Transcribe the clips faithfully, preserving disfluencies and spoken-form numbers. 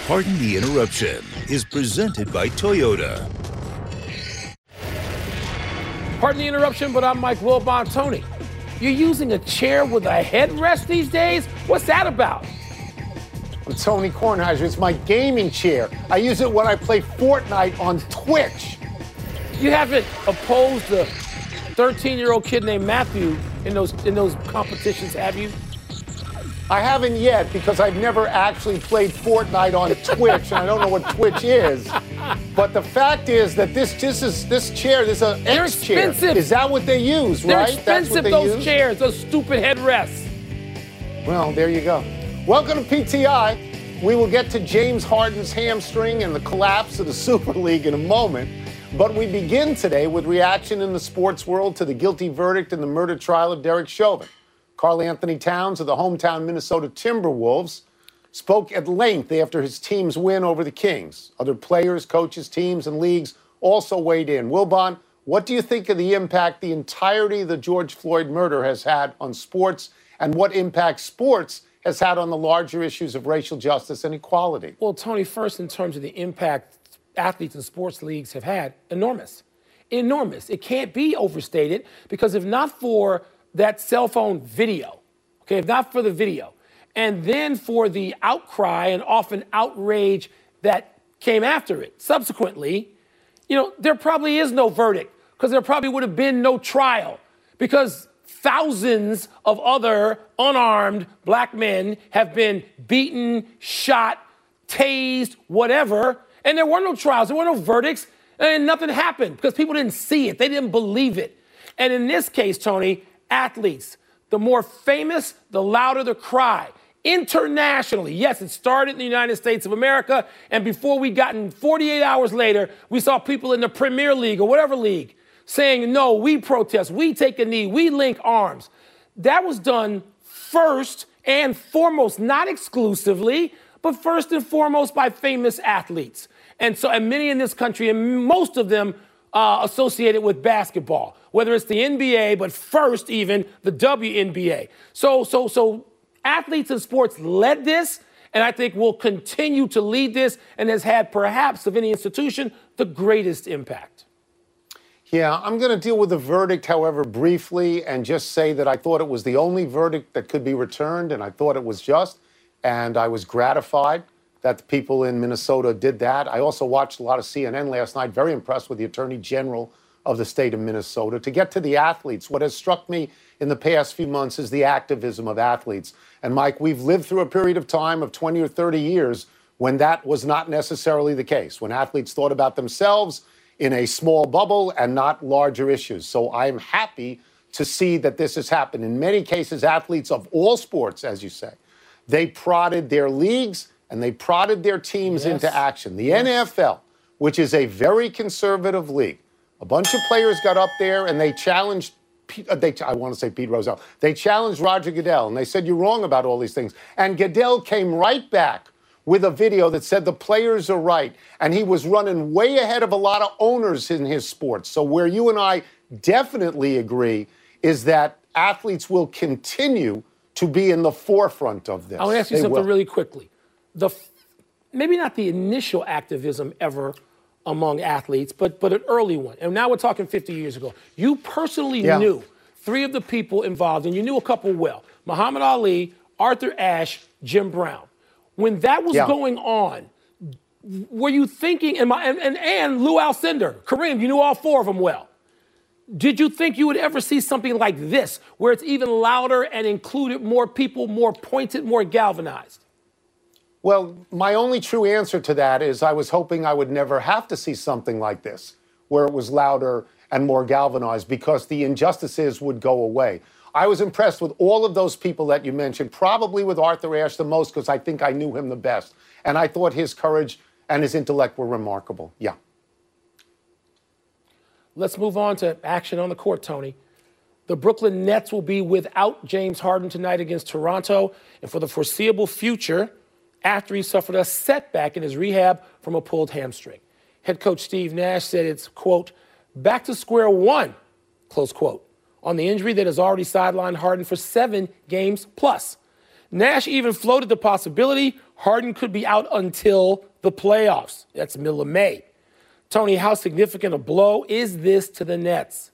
Pardon the Interruption is presented by Toyota. Pardon the interruption, but I'm Mike Wilbon. Tony, you're using a chair with a headrest these days? What's that about? I'm Tony Kornheiser. It's my gaming chair. I use it when I play Fortnite on Twitch. You haven't opposed a thirteen-year-old kid named Matthew in those in those competitions, have you? I haven't yet because I've never actually played Fortnite on Twitch, and I don't know what Twitch is. But the fact is that this this is this chair, this is an X chair. Is that what they use, They're right? expensive, That's what they those use? chairs, those stupid headrests. Well, there you go. Welcome to P T I. We will get to James Harden's hamstring and the collapse of the Super League in a moment. But we begin today with reaction in the sports world to the guilty verdict in the murder trial of Derek Chauvin. Karl Anthony Towns of the hometown Minnesota Timberwolves spoke at length after his team's win over the Kings. Other players, coaches, teams, and leagues also weighed in. Wilbon, what do you think of the impact the entirety of the George Floyd murder has had on sports, and what impact sports has had on the larger issues of racial justice and equality? Well, Tony, first, in terms of the impact athletes and sports leagues have had, enormous. Enormous. It can't be overstated, because if not for that cell phone video, okay, if not for the video, and then for the outcry and often outrage that came after it subsequently, you know, there probably is no verdict, because there probably would have been no trial, because thousands of other unarmed black men have been beaten, shot, tased, whatever, and there were no trials, there were no verdicts, and nothing happened because people didn't see it, they didn't believe it. And in this case, Tony, athletes, the more famous, the louder the cry. Internationally, yes, it started in the United States of America, and before we gotten forty-eight hours later, we saw people in the Premier League or whatever league saying, no, we protest, we take a knee, we link arms. That was done first and foremost, not exclusively, but first and foremost by famous athletes. And so, and many in this country, and most of them uh, associated with basketball, whether it's the N B A, but first even the W N B A. So, so, so athletes and sports led this, and I think will continue to lead this, and has had perhaps of any institution the greatest impact. Yeah, I'm going to deal with the verdict, however, briefly, and just say that I thought it was the only verdict that could be returned, and I thought it was just, and I was gratified that the people in Minnesota did that. I also watched a lot of C N N last night, very impressed with the Attorney General of the state of Minnesota. To get to the athletes, what has struck me in the past few months is the activism of athletes. And Mike, we've lived through a period of time of twenty or thirty years when that was not necessarily the case, when athletes thought about themselves in a small bubble and not larger issues. So I'm happy to see that this has happened. In many cases, athletes of all sports, as you say, they prodded their leagues and they prodded their teams yes. into action. The yes. N F L, which is a very conservative league, a bunch of players got up there and they challenged, they, I want to say Pete Rozelle, they challenged Roger Goodell, and they said, you're wrong about all these things. And Goodell came right back with a video that said the players are right, and he was running way ahead of a lot of owners in his sports. So where you and I definitely agree is that athletes will continue to be in the forefront of this. I want to ask you they something will. really quickly. The maybe not the initial activism ever among athletes, but but an early one. And now we're talking fifty years ago. You personally yeah. knew three of the people involved, and you knew a couple well. Muhammad Ali, Arthur Ashe, Jim Brown. When that was yeah. going on, were you thinking, and, my, and, and, and Lou Alcindor, Kareem, you knew all four of them well. Did you think you would ever see something like this, where it's even louder and included more people, more pointed, more galvanized? Well, my only true answer to that is I was hoping I would never have to see something like this, where it was louder and more galvanized, because the injustices would go away. I was impressed with all of those people that you mentioned, probably with Arthur Ashe the most, because I think I knew him the best. And I thought his courage and his intellect were remarkable. Yeah. Let's move on to action on the court, Tony. The Brooklyn Nets will be without James Harden tonight against Toronto, and for the foreseeable future, after he suffered a setback in his rehab from a pulled hamstring. Head coach Steve Nash said it's, quote, back to square one, close quote, on the injury that has already sidelined Harden for seven games plus. Nash even floated the possibility Harden could be out until the playoffs. That's the middle of May. Tony, how significant a blow is this to the Nets?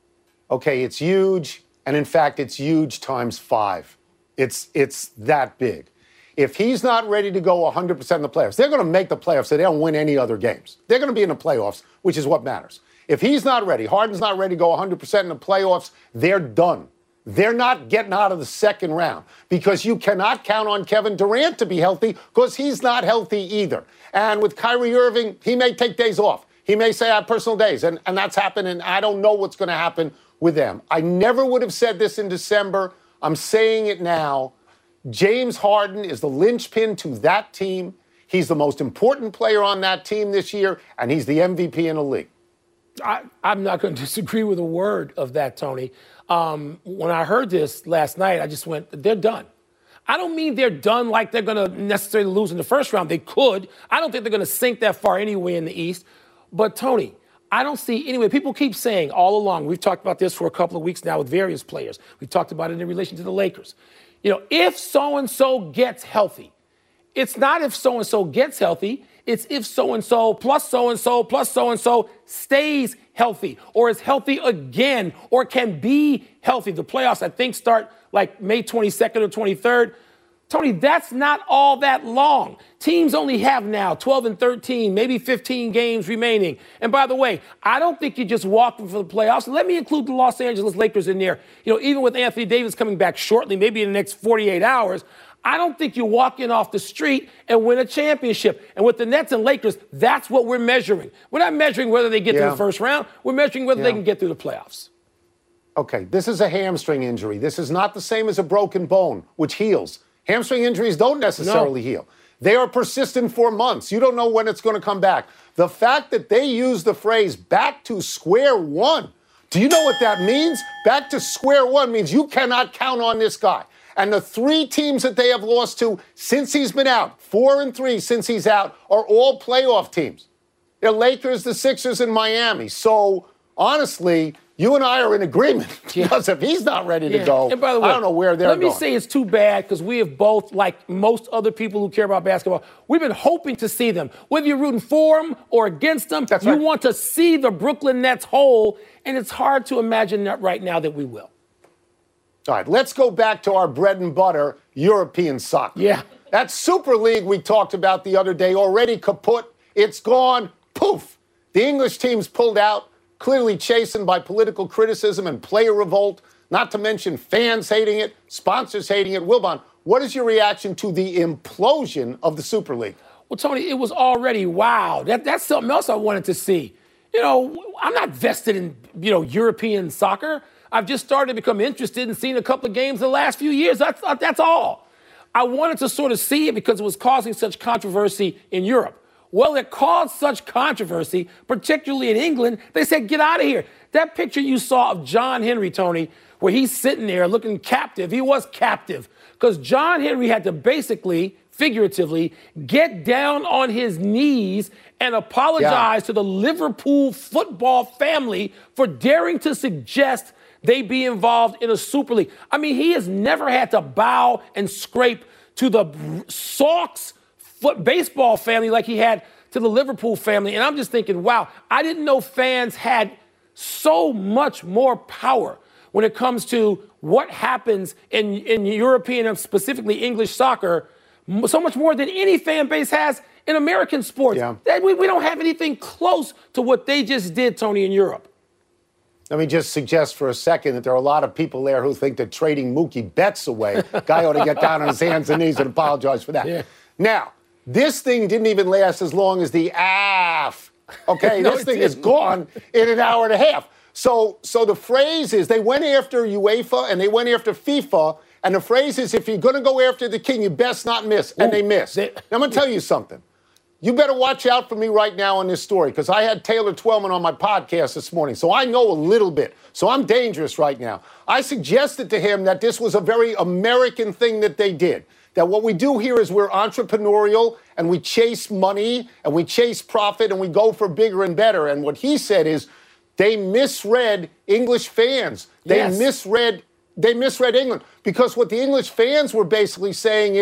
Okay, it's huge. And in fact, it's huge times five. It's, it's that big. If he's not ready to go one hundred percent in the playoffs, they're going to make the playoffs so they don't win any other games. They're going to be in the playoffs, which is what matters. If he's not ready, Harden's not ready to go one hundred percent in the playoffs, they're done. They're not getting out of the second round because you cannot count on Kevin Durant to be healthy because he's not healthy either. And with Kyrie Irving, he may take days off. He may say I have personal days, and, and that's happened, and I don't know what's going to happen with them. I never would have said this in December. I'm saying it now. James Harden is the linchpin to that team. He's the most important player on that team this year, and he's the M V P in the league. I, I'm not going to disagree with a word of that, Tony. Um, when I heard this last night, I just went, they're done. I don't mean they're done like they're going to necessarily lose in the first round. They could. I don't think they're going to sink that far anyway in the East. But, Tony, I don't see anyway. People keep saying all along, we've talked about this for a couple of weeks now with various players. We've talked about it in relation to the Lakers. You know, if so-and-so gets healthy, it's not if so-and-so gets healthy. It's if so-and-so plus so-and-so plus so-and-so stays healthy or is healthy again or can be healthy. The playoffs, I think, start like May twenty-second or twenty-third. Tony, that's not all that long. Teams only have now twelve and thirteen, maybe fifteen games remaining. And by the way, I don't think you just walk in for the playoffs. Let me include the Los Angeles Lakers in there. You know, even with Anthony Davis coming back shortly, maybe in the next forty-eight hours, I don't think you walk in off the street and win a championship. And with the Nets and Lakers, that's what we're measuring. We're not measuring whether they get yeah. to the first round. We're measuring whether yeah. they can get through the playoffs. Okay, this is a hamstring injury. This is not the same as a broken bone, which heals. Hamstring injuries don't necessarily no. heal. They are persistent for months. You don't know when it's going to come back. The fact that they use the phrase back to square one, do you know what that means? Back to square one means you cannot count on this guy. And the three teams that they have lost to since he's been out, four and three since he's out, are all playoff teams. They're Lakers, the Sixers, and Miami. So, honestly, you and I are in agreement because if he's not ready yeah. to go, and by the way, I don't know where they're going. Let me going. say it's too bad because we have both, like most other people who care about basketball, we've been hoping to see them. Whether you're rooting for them or against them, That's you right. want to see the Brooklyn Nets whole, and it's hard to imagine that right now that we will. All right, let's go back to our bread and butter, European soccer. Yeah. That Super League we talked about the other day, already kaput. It's gone. Poof. The English team's pulled out. Clearly chastened by political criticism and player revolt, not to mention fans hating it, sponsors hating it. Wilbon, what is your reaction to the implosion of the Super League? Well, Tony, it was already wow. That, that's something else I wanted to see. You know, I'm not vested in, you know, European soccer. I've just started to become interested in seeing a couple of games in the last few years. That's, that's all. I wanted to sort of see it because it was causing such controversy in Europe. Well, it caused such controversy, particularly in England, they said, get out of here. That picture you saw of John Henry, Tony, where he's sitting there looking captive, he was captive, because John Henry had to basically, figuratively, get down on his knees and apologize yeah. to the Liverpool football family for daring to suggest they be involved in a Super League. I mean, he has never had to bow and scrape to the Sox foot baseball family like he had to the Liverpool family. And I'm just thinking, wow, I didn't know fans had so much more power when it comes to what happens in, in European and specifically English soccer, so much more than any fan base has in American sports. Yeah. We, we don't have anything close to what they just did, Tony, in Europe. Let me just suggest for a second that there are a lot of people there who think that trading Mookie Betts away, guy ought to get down on his hands and knees and apologize for that. Yeah. Now, this thing didn't even last as long as the A F. Okay, no, this thing didn't. is gone in an hour and a half. So, so the phrase is they went after UEFA and they went after FIFA, and the phrase is if you're going to go after the king, you best not miss. And Ooh, they missed. They, now, I'm going to tell you something. You better watch out for me right now on this story because I had Taylor Twellman on my podcast this morning, so I know a little bit. So I'm dangerous right now. I suggested to him that this was a very American thing that they did. That what we do here is we're entrepreneurial and we chase money and we chase profit and we go for bigger and better. And what he said is they misread English fans. They yes. misread they misread England because what the English fans were basically saying is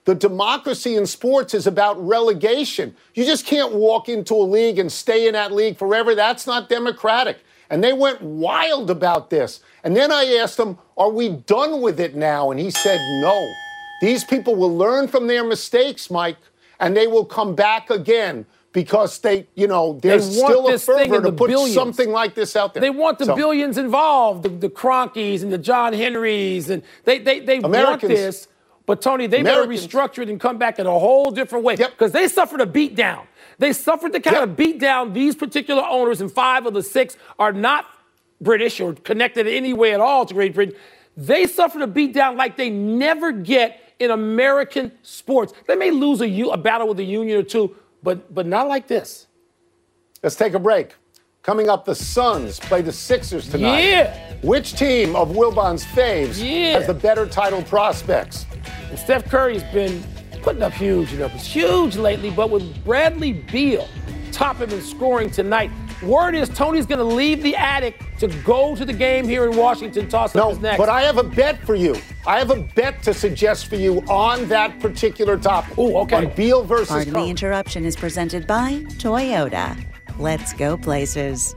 The democracy in sports is about relegation. You just can't walk into a league and stay in that league forever. That's not democratic. And they went wild about this. And then I asked him, are we done with it now? And he said, no. These people will learn from their mistakes, Mike, and they will come back again because they, you know, there's they still a fervor to put billions. something like this out there. They want the so, billions involved, the, the Cronkies and the John Henrys, and they, they, they want this. But, Tony, they Americans. better restructure it and come back in a whole different way. Because yep. they suffered a beat down. They suffered the kind yep. of beat down these particular owners, and five of the six are not British or connected in any way at all to Great Britain. They suffered a beat down like they never get in American sports. They may lose a, a battle with a union or two, but, but not like this. Let's take a break. Coming up, the Suns play the Sixers tonight. Yeah. Which team of Wilbon's faves yeah. has the better title prospects? And Steph Curry's been putting up huge numbers, huge lately, but with Bradley Beal topping in scoring tonight, word is Tony's going to leave the attic to go to the game here in Washington. Toss no, up his next. But I have a bet for you. I have a bet to suggest for you on that particular topic. Oh, okay. On Beal versus Pardon Curry. the interruption is presented by Toyota. Let's go places.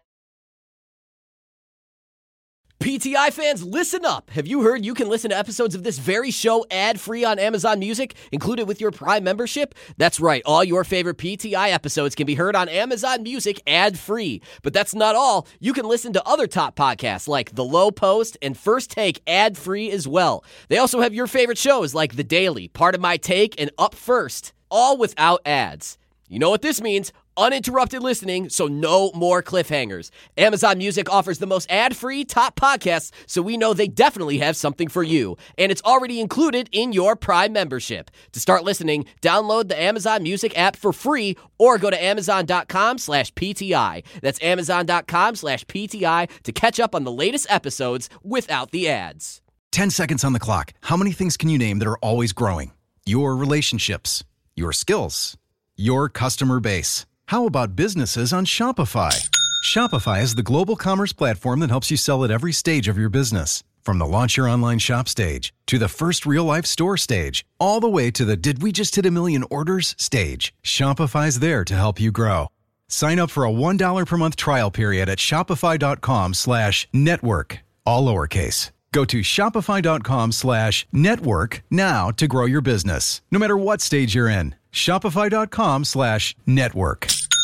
P T I fans, listen up. Have you heard you can listen to episodes of this very show ad-free on Amazon Music, included with your Prime membership? That's right. All your favorite P T I episodes can be heard on Amazon Music ad-free. But that's not all. You can listen to other top podcasts like The Low Post and First Take ad-free as well. They also have your favorite shows like The Daily, Part of My Take, and Up First, all without ads. You know what this means? Uninterrupted listening, so no more cliffhangers. Amazon Music offers the most ad-free top podcasts, so we know they definitely have something for you. And it's already included in your Prime membership. To start listening, download the Amazon Music app for free or go to amazon.com slash PTI. That's amazon.com slash PTI to catch up on the latest episodes without the ads. Ten seconds on the clock. How many things can you name that are always growing? Your relationships, your skills, your customer base. How about businesses on Shopify? Shopify is the global commerce platform that helps you sell at every stage of your business. From the launch your online shop stage, to the first real-life store stage, all the way to the did we just hit a million orders stage. Shopify's there to help you grow. Sign up for a one dollar per month trial period at shopify.com slash network, all lowercase. Go to shopify.com slash network now to grow your business, no matter what stage you're in. Shopify.com slash network.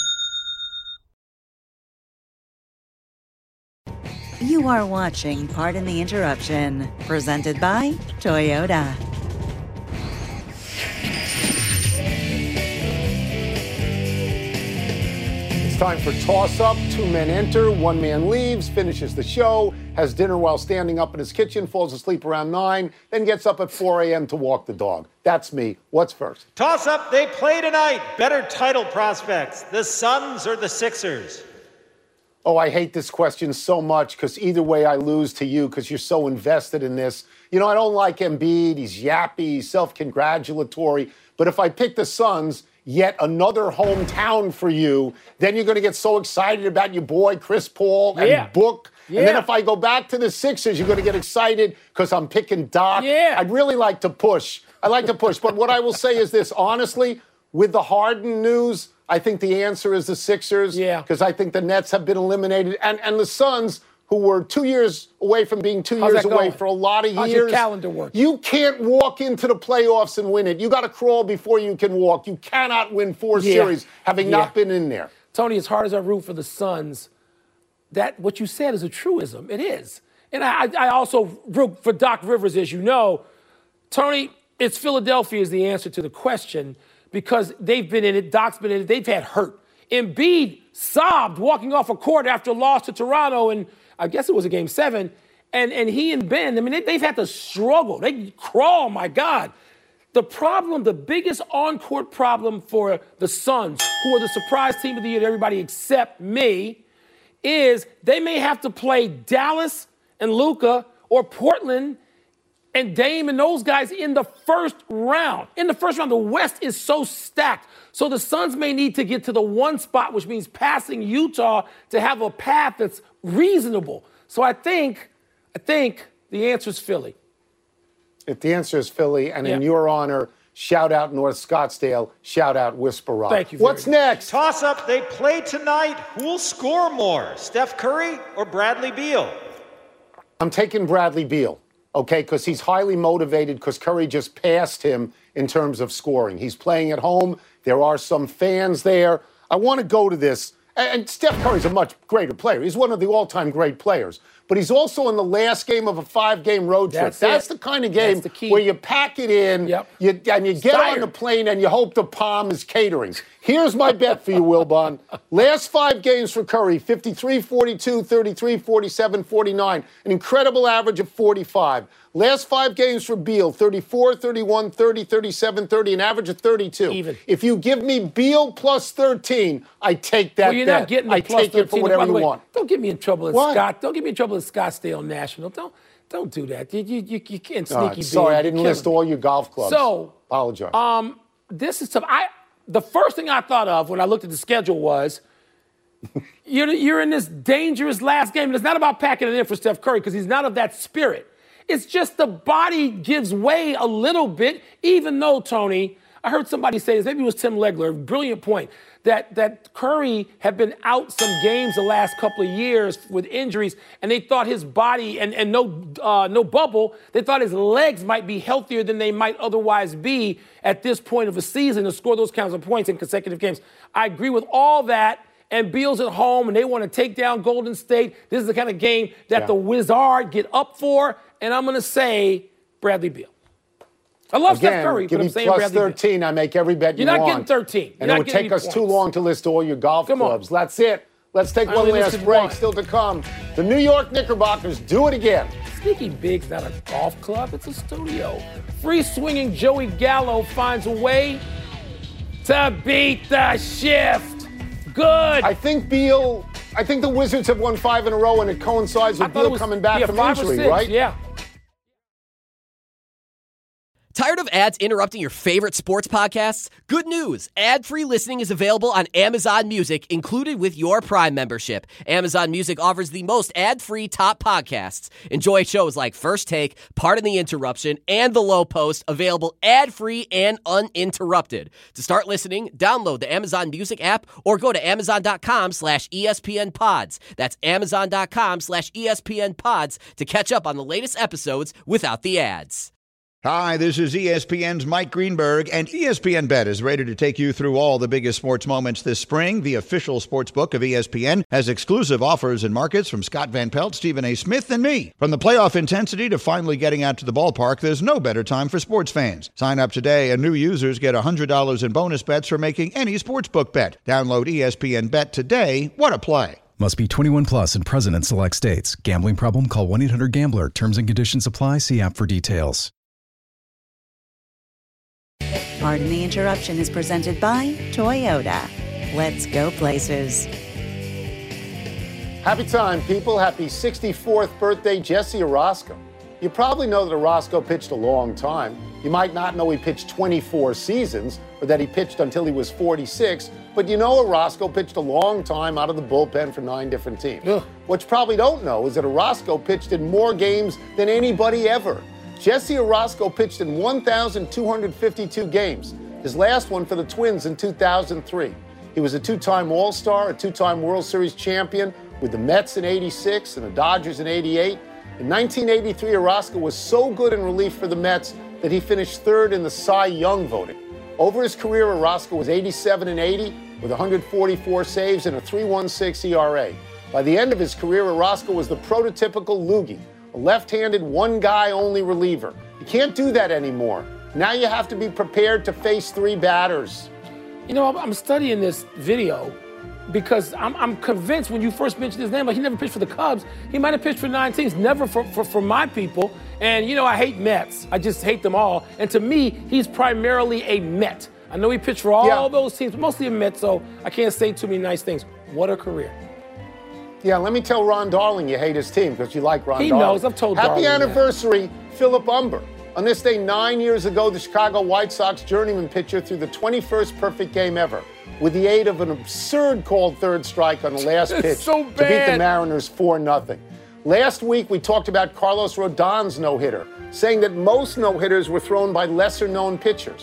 You are watching Pardon the Interruption, presented by Toyota. It's time for toss-up. Two men enter, one man leaves, finishes the show, has dinner while standing up in his kitchen, falls asleep around nine, then gets up at four a.m. to walk the dog. That's me. What's first? Toss-up, they play tonight. Better title prospects, the Suns or the Sixers? Oh, I hate this question so much because either way I lose to you because you're so invested in this. You know, I don't like Embiid. He's yappy, he's self-congratulatory. But if I pick the Suns, yet another hometown for you, then you're going to get so excited about your boy Chris Paul and yeah. Book. Yeah. And then if I go back to the Sixers, you're going to get excited because I'm picking Doc. Yeah. I'd really like to push. I like to push. But what I will say is this, honestly, with the Harden news, I think the answer is the Sixers. Yeah. Because I think the Nets have been eliminated. And, and the Suns, who were two years away from being two How's years that away going? for a lot of How's years. your calendar work? You can't walk into the playoffs and win it. You got to crawl before you can walk. You cannot win four Yeah. series having Yeah. not been in there. Tony, as hard as I root for the Suns, that what you said is a truism. It is. And I, I also root for Doc Rivers, as you know. Tony, it's Philadelphia is the answer to the question because they've been in it. Doc's been in it. They've had hurt. Embiid sobbed walking off a court after a loss to Toronto, and I guess it was a game seven. And, and he and Ben, I mean, they, they've had to struggle. They crawl, my God. The problem, the biggest on-court problem for the Suns, who are the surprise team of the year to everybody except me, is they may have to play Dallas and Luka or Portland and Dame and those guys in the first round. In the first round, the West is so stacked. So the Suns may need to get to the one spot, which means passing Utah to have a path that's reasonable. So I think, I think the answer is Philly. If the answer is Philly, and Yeah. in your honor, Shout out North Scottsdale. Shout out Whisper Rock. Thank you. What's next? Toss up, they play tonight. Who'll score more, Steph Curry or Bradley Beal? I'm taking Bradley Beal, okay, because he's highly motivated because Curry just passed him in terms of scoring. He's playing at home. There are some fans there. I want to go to this. And Steph Curry's a much greater player. He's one of the all-time great players. But he's also in the last game of a five-game road trip. That's, That's it. the kind of game where you pack it in, yep. you, and you get Tired. on the plane and you hope the Palm is catering. Here's my bet for you, Wilbon. Last five games for Curry, fifty-three, forty-two, thirty-three, forty-seven, forty-nine. An incredible average of forty-five. Last five games for Beal, thirty-four, thirty-one, thirty, thirty-seven, thirty, an average of thirty-two. Even. If you give me Beal plus thirteen, I take that Well, you're bet. not getting the I plus take it for thirteen. whatever By the you way, want. Don't get me in trouble at What? Scott. Don't get me in trouble at Scottsdale National. Don't don't do that. You you you, you can't All sneaky. right, sorry, big. I didn't You're list killing all me. your golf clubs. So, apologize. Um, this is tough. I the first thing I thought of when I looked at the schedule was you're you're in this dangerous last game, and it's not about packing it in for Steph Curry because he's not of that spirit. It's just the body gives way a little bit, even though, Tony, I heard somebody say this, maybe it was Tim Legler, brilliant point, that, that Curry had been out some games the last couple of years with injuries, and they thought his body, and, and no, uh, no bubble, they thought his legs might be healthier than they might otherwise be at this point of a season to score those kinds of points in consecutive games. I agree with all that. And Beal's at home, and they want to take down Golden State. This is the kind of game that Yeah. the Wizards get up for, and I'm going to say Bradley Beal. I love Again, Steph Curry, give but me I'm saying plus Bradley thirteen. I make every bet You're you not want. getting thirteen. You're And not it would getting take any us too points. long to list all your golf Come on. clubs. That's it. Let's take I one only last listed break. one. Still to come. The New York Knickerbockers do it again. Beal. Sneaky Big's not a golf club. It's a studio. Free-swinging Joey Gallo finds a way to beat the shift. Good. I think Beal, I think the Wizards have won five in a row, and it coincides I with thought it Beal was- coming back yeah, from five or injury, six, right? Yeah. Tired of ads interrupting your favorite sports podcasts? Good news! Ad-free listening is available on Amazon Music, included with your Prime membership. Amazon Music offers the most ad-free top podcasts. Enjoy shows like First Take, Pardon the Interruption, and The Low Post, available ad-free and uninterrupted. To start listening, download the Amazon Music app or go to amazon.com slash ESPN pods. That's amazon.com slash ESPN pods to catch up on the latest episodes without the ads. Hi, this is E S P N's Mike Greenberg, and E S P N Bet is ready to take you through all the biggest sports moments this spring. The official sports book of E S P N has exclusive offers and markets from Scott Van Pelt, Stephen A. Smith, and me. From the playoff intensity to finally getting out to the ballpark, there's no better time for sports fans. Sign up today, and new users get one hundred dollars in bonus bets for making any sportsbook bet. Download E S P N Bet today. What a play. Must be twenty-one plus and present in select states. Gambling problem? Call one eight hundred gambler. Terms and conditions apply. See app for details. Pardon the Interruption is presented by Toyota. Let's go places. Happy time, people. Happy sixty-fourth birthday, Jesse Orosco. You probably know that Orosco pitched a long time. You might not know he pitched twenty-four seasons or that he pitched until he was forty-six, but you know Orosco pitched a long time out of the bullpen for nine different teams. Ugh. What you probably don't know is that Orosco pitched in more games than anybody ever. Jesse Orosco pitched in one thousand two hundred fifty-two games, his last one for the Twins in two thousand three. He was a two-time All-Star, a two-time World Series champion with the Mets in eighty-six and the Dodgers in eighty-eight. In nineteen eighty-three, Orosco was so good in relief for the Mets that he finished third in the Cy Young voting. Over his career, Orosco was eighty-seven and eighty with one hundred forty-four saves and a three point one six E R A. By the end of his career, Orosco was the prototypical loogie, a left-handed, one-guy-only reliever. You can't do that anymore. Now you have to be prepared to face three batters. You know, I'm, I'm studying this video because I'm, I'm convinced when you first mentioned his name, like he never pitched for the Cubs. He might have pitched for nine teams, never for, for, for my people. And, you know, I hate Mets. I just hate them all. And to me, he's primarily a Met. I know he pitched for all Yeah. those teams, mostly a Met, so I can't say too many nice things. What a career. Yeah, let me tell Ron Darling you hate his team because you like Ron He Darling. knows. I've told Happy Darling that. anniversary, Philip Umber. On this day nine years ago, the Chicago White Sox journeyman pitcher threw the twenty-first perfect game ever with the aid of an absurd called third strike on the last It's pitch so to beat the bad. Mariners four nothing. Last week, we talked about Carlos Rodon's no-hitter, saying that most no-hitters were thrown by lesser-known pitchers.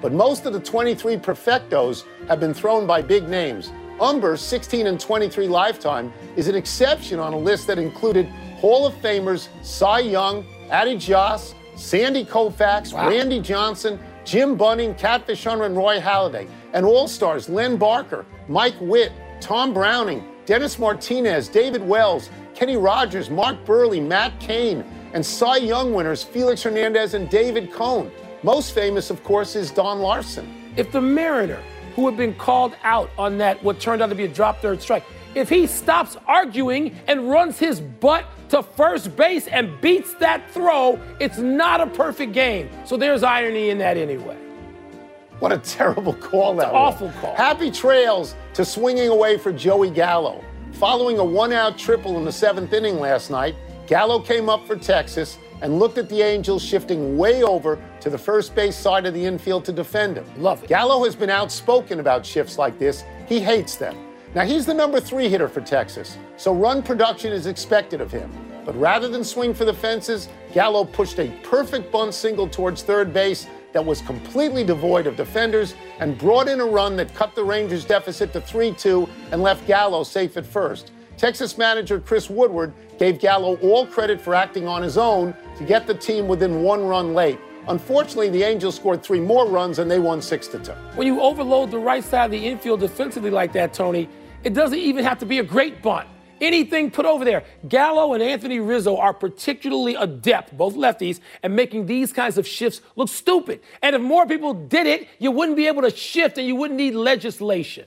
But most of the twenty-three perfectos have been thrown by big names. Umber's sixteen and twenty-three lifetime is an exception on a list that included Hall of Famers Cy Young, Addie Joss, Sandy Koufax, wow. Randy Johnson, Jim Bunning, Catfish Hunter, and Roy Halladay, and All-Stars Len Barker, Mike Witt, Tom Browning, Dennis Martinez, David Wells, Kenny Rogers, Mark Burley, Matt Cain, and Cy Young winners Felix Hernandez and David Cone. Most famous, of course, is Don Larson. If the Mariner, who had been called out on that what turned out to be a drop third strike, if he stops arguing and runs his butt to first base and beats that throw, it's not a perfect game. So there's irony in that anyway. What a terrible call that was. Awful call. Happy trails to swinging away for Joey Gallo. Following a one-out triple in the seventh inning last night, Gallo came up for Texas and looked at the Angels shifting way over to the first base side of the infield to defend him. Love it. Gallo has been outspoken about shifts like this. He hates them. Now, he's the number three hitter for Texas, so run production is expected of him. But rather than swing for the fences, Gallo pushed a perfect bunt single towards third base that was completely devoid of defenders and brought in a run that cut the Rangers' deficit to three two and left Gallo safe at first. Texas manager Chris Woodward gave Gallo all credit for acting on his own to get the team within one run late. Unfortunately, the Angels scored three more runs and they won six to two. When you overload the right side of the infield defensively like that, Tony, it doesn't even have to be a great bunt. Anything put over there. Gallo and Anthony Rizzo are particularly adept, both lefties, at making these kinds of shifts look stupid. And if more people did it, you wouldn't be able to shift and you wouldn't need legislation.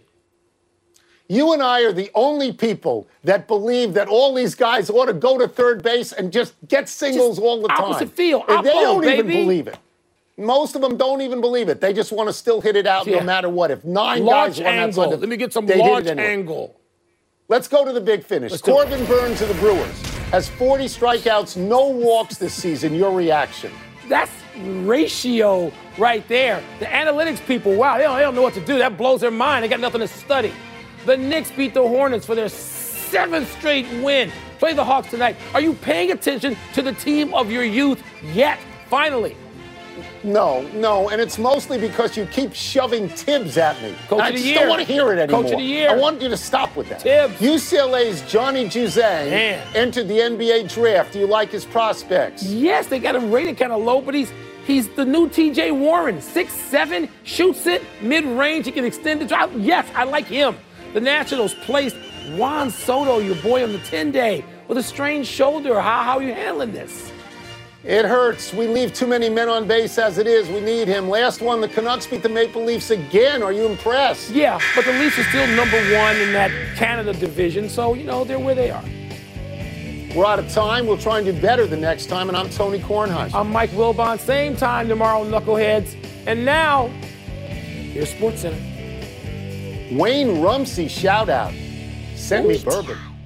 You and I are the only people that believe that all these guys ought to go to third base and just get singles just all the time. Opposite field. Oppo, they don't baby. even believe it. Most of them don't even believe it. They just want to still hit it out yeah. no matter what. If nine large guys won angle. that side, Let me get some they large did it anyway. angle. Let's go to the big finish. Let's Corbin Burnes of the Brewers has forty strikeouts, no walks this season. Your reaction? That's ratio right there. The analytics people, wow, they don't, they don't know what to do. That blows their mind. They got nothing to study. The Knicks beat the Hornets for their seventh straight win. Play the Hawks tonight. Are you paying attention to the team of your youth yet? Finally. No, no, and it's mostly because you keep shoving Tibbs at me. Coach I of the just year. don't want to hear it anymore. Coach of the year. I want you to stop with that. Tibbs. U C L A's Johnny Juzang Man. entered the N B A draft. Do you like his prospects? Yes, they got him rated kind of low, but he's he's the new T J Warren. six seven, shoots it, mid-range. He can extend the drive. Yes, I like him. The Nationals placed Juan Soto, your boy, on the ten-day with a strained shoulder. How, how are you handling this? It hurts. We leave too many men on base as it is. We need him. Last one, the Canucks beat the Maple Leafs again. Are you impressed? Yeah, but the Leafs are still number one in that Canada division, so, you know, they're where they are. We're out of time. We'll try and do better the next time, and I'm Tony Kornheiser. I'm Mike Wilbon. Same time tomorrow, Knuckleheads. And now, here's SportsCenter. Wayne Rumsey shout-out. Send me bourbon.